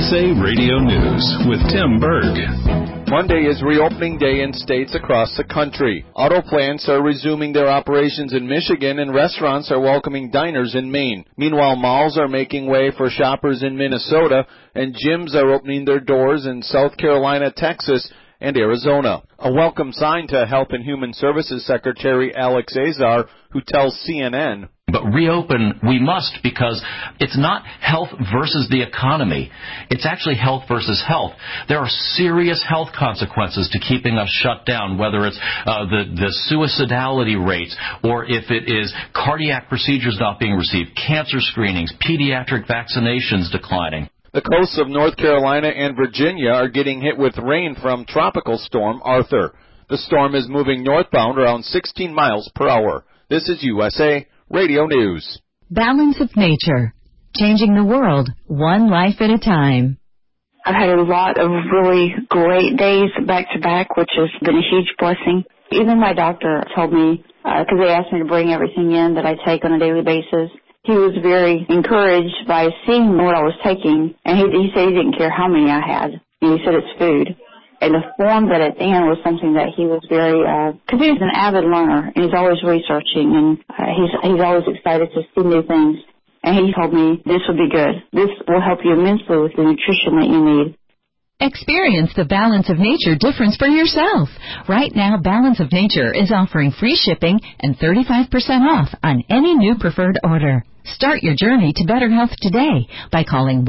USA Radio News with Tim Berg. Monday is reopening day in states across the country. Auto plants are resuming their operations in Michigan, and restaurants are welcoming diners in Maine. Meanwhile, malls are making way for shoppers in Minnesota, and gyms are opening their doors in South Carolina, Texas, and Arizona. A welcome sign to Health and Human Services Secretary Alex Azar, who tells CNN, "But reopen we must, because it's not health versus the economy. It's actually health versus health. There are serious health consequences to keeping us shut down, whether it's the suicidality rates, or if it is cardiac procedures not being received, cancer screenings, pediatric vaccinations declining." The coasts of North Carolina and Virginia are getting hit with rain from Tropical Storm Arthur. The storm is moving northbound around 16 miles per hour. This is USA Radio News. Balance of Nature, changing the world one life at a time. I've had a lot of really great days back to back, which has been a huge blessing. Even my doctor told me, because they asked me to bring everything in that I take on a daily basis, he was very encouraged by seeing what I was taking, and he said he didn't care how many I had. And he said it's food. And the form that it's in was something that he was very, because he's an avid learner, and he's always researching, and he's always excited to see new things. And he told me, this will be good. This will help you immensely with the nutrition that you need. Experience the Balance of Nature difference for yourself. Right now, Balance of Nature is offering free shipping and 35% off on any new preferred order. Start your journey to better health today by calling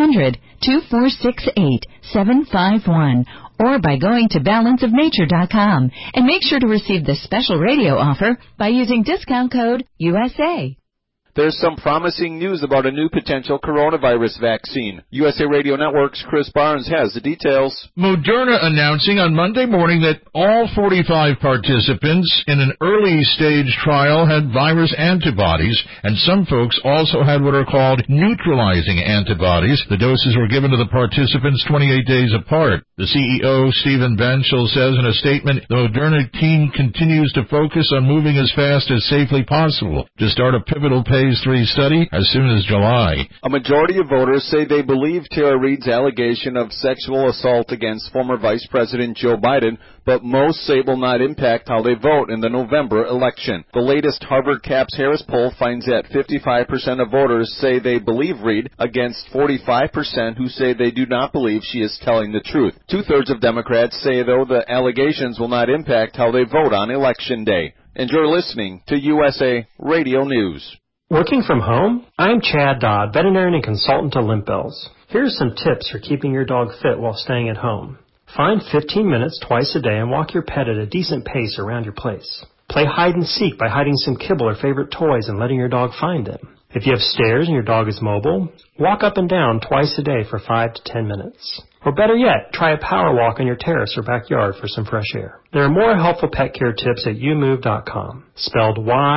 1-800-2468-751 or by going to balanceofnature.com, and make sure to receive this special radio offer by using discount code USA. There's some promising news about a new potential coronavirus vaccine. USA Radio Network's Chris Barnes has the details. Moderna announcing on Monday morning that all 45 participants in an early-stage trial had virus antibodies, and some folks also had what are called neutralizing antibodies. The doses were given to the participants 28 days apart. The CEO, Stephen Banchel, says in a statement, the Moderna team continues to focus on moving as fast as safely possible to start a pivotal Phase 3 study as soon as July. A majority of voters say they believe Tara Reade's allegation of sexual assault against former Vice President Joe Biden, but most say it will not impact how they vote in the November election. The latest Harvard Capps Harris poll finds that 55% of voters say they believe Reade, against 45% who say they do not believe she is telling the truth. Two-thirds of Democrats say, though, the allegations will not impact how they vote on Election Day. And you're listening to USA Radio News. Working from home? I'm Chad Dodd, veterinarian and consultant to Limp Bells. Here are some tips for keeping your dog fit while staying at home. Find 15 minutes twice a day and walk your pet at a decent pace around your place. Play hide and seek by hiding some kibble or favorite toys and letting your dog find them. If you have stairs and your dog is mobile, walk up and down twice a day for 5 to 10 minutes. Or better yet, try a power walk on your terrace or backyard for some fresh air. There are more helpful pet care tips at youmove.com, spelled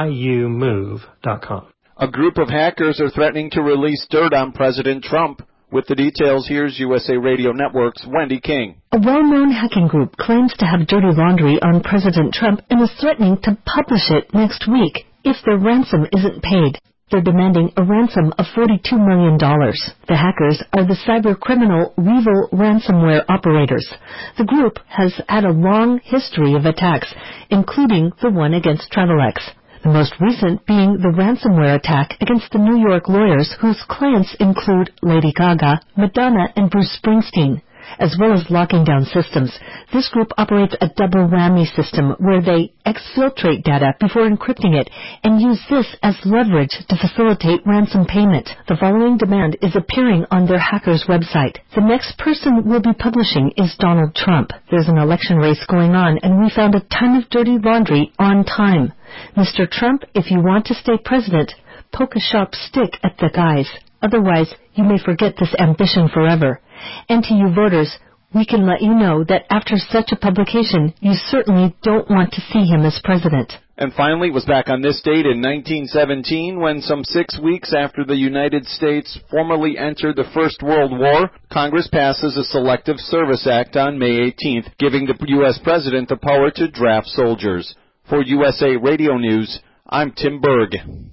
YOUMove.com. A group of hackers are threatening to release dirt on President Trump. With the details, here's USA Radio Network's Wendy King. A well-known hacking group claims to have dirty laundry on President Trump and is threatening to publish it next week if their ransom isn't paid. They're demanding a ransom of $42 million. The hackers are the cybercriminal Weevil ransomware operators. The group has had a long history of attacks, including the one against Travelex. The most recent being the ransomware attack against the New York lawyers whose clients include Lady Gaga, Madonna, and Bruce Springsteen, as well as locking down systems. This group operates a double whammy system where they exfiltrate data before encrypting it and use this as leverage to facilitate ransom payment. The following demand is appearing on their hackers' website. The next person we'll be publishing is Donald Trump. There's an election race going on, and we found a ton of dirty laundry on time. Mr. Trump, if you want to stay president, poke a sharp stick at the guys. Otherwise, you may forget this ambition forever. And to you voters, we can let you know that after such a publication, you certainly don't want to see him as president. And finally, it was back on this date in 1917 when, some 6 weeks after the United States formally entered the First World War, Congress passes a Selective Service Act on May 18th, giving the U.S. president the power to draft soldiers. For USA Radio News, I'm Tim Berg.